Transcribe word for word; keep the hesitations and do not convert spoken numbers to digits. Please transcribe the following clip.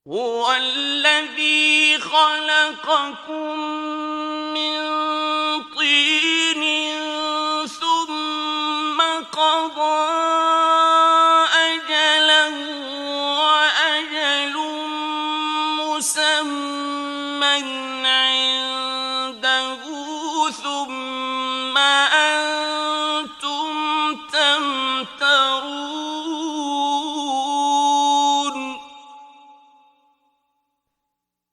هو الذي خلقكم من طين ثم قضى أجلا وأجل مسمى عنده ثم